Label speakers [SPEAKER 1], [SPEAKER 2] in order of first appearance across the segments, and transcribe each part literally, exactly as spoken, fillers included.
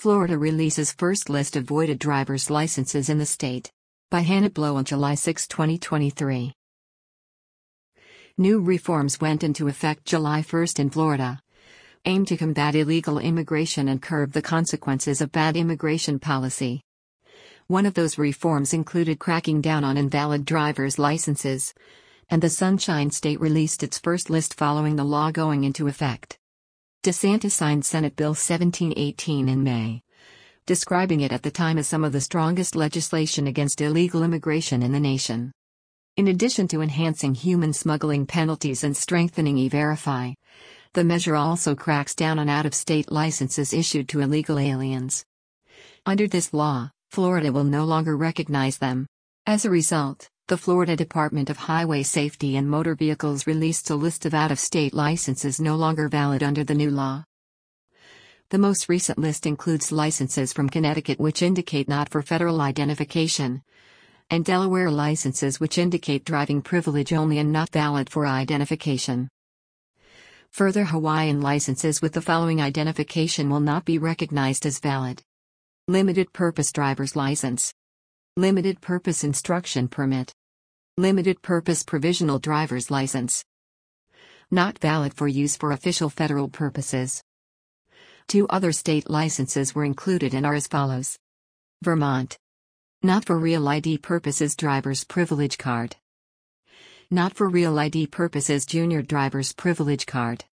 [SPEAKER 1] Florida releases first list of voided driver's licenses in the state. By Hannah Blow on July sixth, twenty twenty-three. New reforms went into effect July first in Florida, aimed to combat illegal immigration and curb the consequences of bad immigration policy. One of those reforms included cracking down on invalid driver's licenses, and the Sunshine State released its first list following the law going into effect. DeSantis signed Senate Bill seventeen eighteen in May, describing it at the time as some of the strongest legislation against illegal immigration in the nation. In addition to enhancing human smuggling penalties and strengthening E-Verify, the measure also cracks down on out-of-state licenses issued to illegal aliens. Under this law, Florida will no longer recognize them. As a result, the Florida Department of Highway Safety and Motor Vehicles released a list of out-of-state licenses no longer valid under the new law. The most recent list includes licenses from Connecticut which indicate not for federal identification, and Delaware licenses which indicate driving privilege only and not valid for identification. Further, Hawaiian licenses with the following identification will not be recognized as valid: limited purpose driver's license, limited purpose instruction permit, limited purpose provisional driver's license. Not valid for use for official federal purposes. Two other state licenses were included and are as follows. Vermont. Not for real I D purposes driver's privilege card. Not for real I D purposes junior driver's privilege card.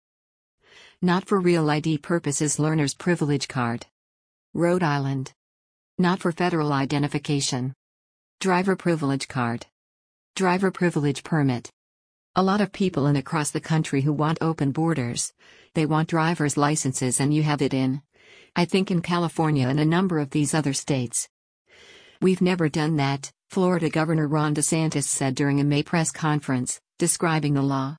[SPEAKER 1] Not for real I D purposes learner's privilege card. Rhode Island. Not for federal identification. Driver privilege card. Driver privilege permit. A lot of people in across the country who want open borders, they want driver's licenses, and you have it in, I think, in California and a number of these other states. We've never done that, Florida Governor Ron DeSantis said during a May press conference, describing the law.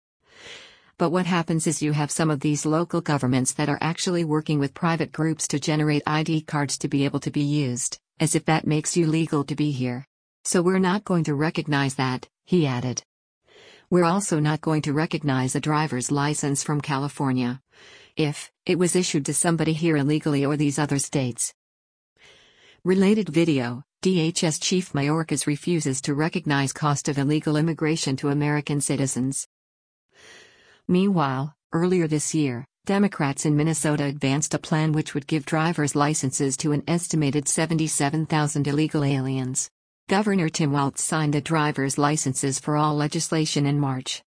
[SPEAKER 1] But what happens is you have some of these local governments that are actually working with private groups to generate I D cards to be able to be used, as if that makes you legal to be here. So we're not going to recognize that, he added. We're also not going to recognize a driver's license from California if it was issued to somebody here illegally or these other states. Related video: D H S Chief Mayorkas refuses to recognize cost of illegal immigration to American citizens. Meanwhile, earlier this year, Democrats in Minnesota advanced a plan which would give driver's licenses to an estimated seventy-seven thousand illegal aliens. Governor Tim Walz signed the driver's licenses for all legislation in March.